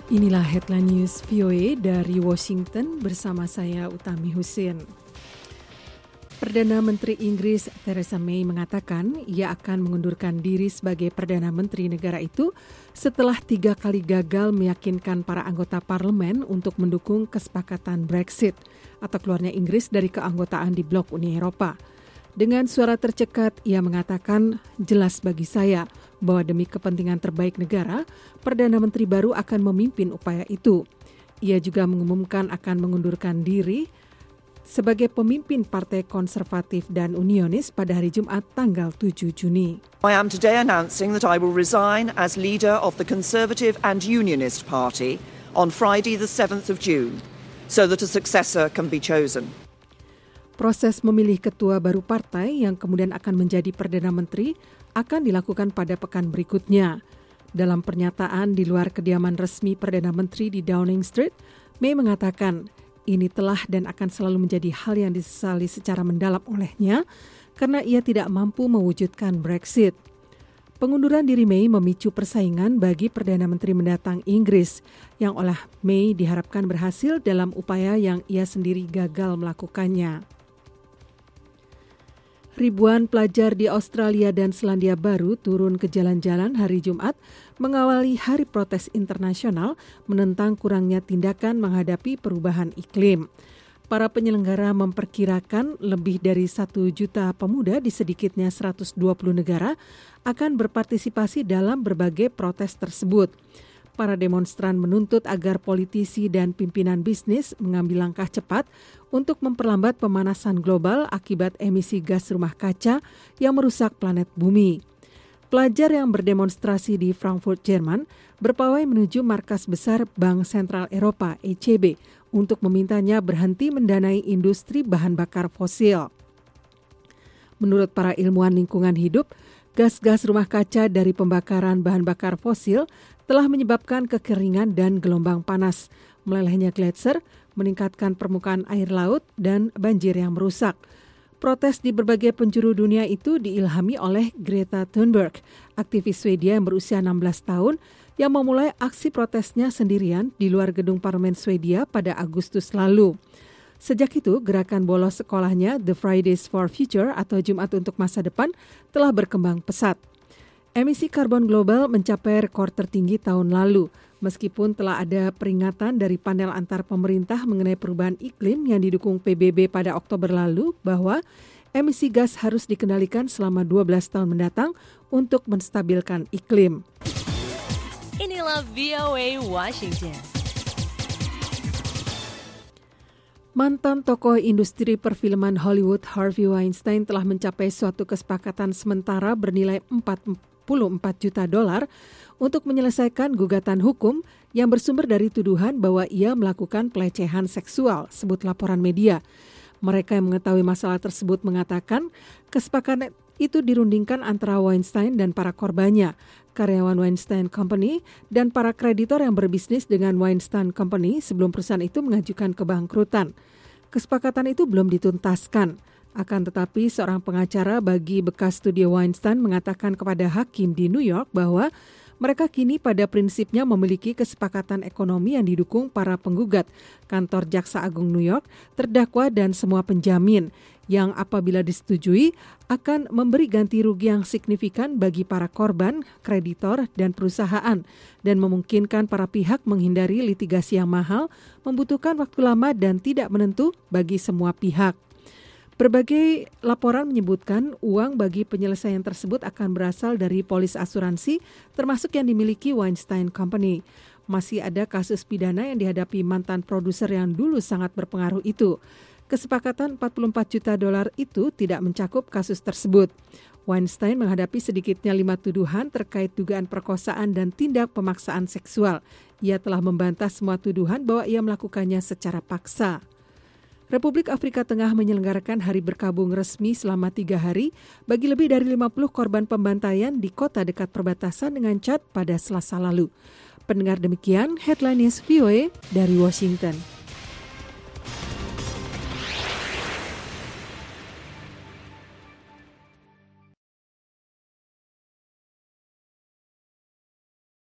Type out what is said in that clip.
Inilah headline news VOA dari Washington bersama saya Utami Husin. Perdana Menteri Inggris Theresa May mengatakan ia akan mengundurkan diri sebagai Perdana Menteri negara itu setelah 3 kali gagal meyakinkan para anggota parlemen untuk mendukung kesepakatan Brexit atau keluarnya Inggris dari keanggotaan di blok Uni Eropa. Dengan suara tercekat, ia mengatakan, jelas bagi saya bahwa demi kepentingan terbaik negara, Perdana Menteri baru akan memimpin upaya itu. Ia juga mengumumkan akan mengundurkan diri sebagai pemimpin Partai Konservatif dan Unionis pada hari Jumat tanggal 7 Juni. I am today announcing that I will resign as leader of the Conservative and Unionist Party on Friday the 7th of June, so that a successor can be chosen. Proses memilih ketua baru partai yang kemudian akan menjadi Perdana Menteri akan dilakukan pada pekan berikutnya. Dalam pernyataan di luar kediaman resmi Perdana Menteri di Downing Street, May mengatakan ini telah dan akan selalu menjadi hal yang disesali secara mendalam olehnya karena ia tidak mampu mewujudkan Brexit. Pengunduran diri May memicu persaingan bagi Perdana Menteri mendatang Inggris yang oleh May diharapkan berhasil dalam upaya yang ia sendiri gagal melakukannya. Ribuan pelajar di Australia dan Selandia Baru turun ke jalan-jalan hari Jumat mengawali Hari Protes Internasional menentang kurangnya tindakan menghadapi perubahan iklim. Para penyelenggara memperkirakan lebih dari 1 juta pemuda di sedikitnya 120 negara akan berpartisipasi dalam berbagai protes tersebut. Para demonstran menuntut agar politisi dan pimpinan bisnis mengambil langkah cepat untuk memperlambat pemanasan global akibat emisi gas rumah kaca yang merusak planet bumi. Pelajar yang berdemonstrasi di Frankfurt, Jerman, berpawai menuju markas besar Bank Sentral Eropa (ECB) untuk memintanya berhenti mendanai industri bahan bakar fosil. Menurut para ilmuwan lingkungan hidup, gas-gas rumah kaca dari pembakaran bahan bakar fosil telah menyebabkan kekeringan dan gelombang panas, melelehnya gletser, meningkatkan permukaan air laut, dan banjir yang merusak. Protes di berbagai penjuru dunia itu diilhami oleh Greta Thunberg, aktivis Swedia yang berusia 16 tahun, yang memulai aksi protesnya sendirian di luar gedung parlemen Swedia pada Agustus lalu. Sejak itu, gerakan bolos sekolahnya The Fridays for Future atau Jumat untuk Masa Depan telah berkembang pesat. Emisi karbon global mencapai rekor tertinggi tahun lalu, meskipun telah ada peringatan dari panel antar pemerintah mengenai perubahan iklim yang didukung PBB pada Oktober lalu bahwa emisi gas harus dikendalikan selama 12 tahun mendatang untuk menstabilkan iklim. Inilah VOA Washington. Mantan tokoh industri perfilman Hollywood Harvey Weinstein telah mencapai suatu kesepakatan sementara bernilai $44 juta untuk menyelesaikan gugatan hukum yang bersumber dari tuduhan bahwa ia melakukan pelecehan seksual, sebut laporan media. Mereka yang mengetahui masalah tersebut mengatakan kesepakatan itu dirundingkan antara Weinstein dan para korbannya, karyawan Weinstein Company, dan para kreditor yang berbisnis dengan Weinstein Company sebelum perusahaan itu mengajukan kebangkrutan. Kesepakatan itu belum dituntaskan. Akan tetapi seorang pengacara bagi bekas studio Weinstein mengatakan kepada hakim di New York bahwa mereka kini pada prinsipnya memiliki kesepakatan ekonomi yang didukung para penggugat, kantor Jaksa Agung New York, terdakwa dan semua penjamin, yang apabila disetujui akan memberi ganti rugi yang signifikan bagi para korban, kreditor, dan perusahaan, dan memungkinkan para pihak menghindari litigasi yang mahal, membutuhkan waktu lama dan tidak menentu bagi semua pihak. Berbagai laporan menyebutkan uang bagi penyelesaian tersebut akan berasal dari polis asuransi, termasuk yang dimiliki Weinstein Company. Masih ada kasus pidana yang dihadapi mantan produser yang dulu sangat berpengaruh itu. Kesepakatan $44 juta itu tidak mencakup kasus tersebut. Weinstein menghadapi sedikitnya 5 tuduhan terkait dugaan perkosaan dan tindak pemaksaan seksual. Ia telah membantah semua tuduhan bahwa ia melakukannya secara paksa. Republik Afrika Tengah menyelenggarakan hari berkabung resmi selama 3 hari bagi lebih dari 50 korban pembantaian di kota dekat perbatasan dengan Chad pada Selasa lalu. Pendengar, demikian Headline News VOA dari Washington.